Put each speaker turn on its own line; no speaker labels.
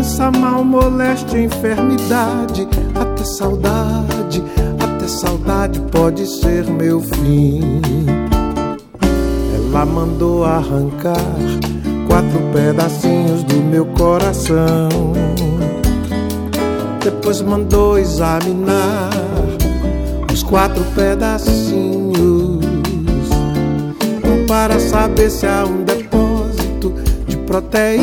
doença, mal, moléstia, enfermidade, até saudade pode ser meu fim. Ela mandou arrancar 4 pedacinhos do meu coração, depois mandou examinar os 4 pedacinhos, para saber se há um depósito de proteína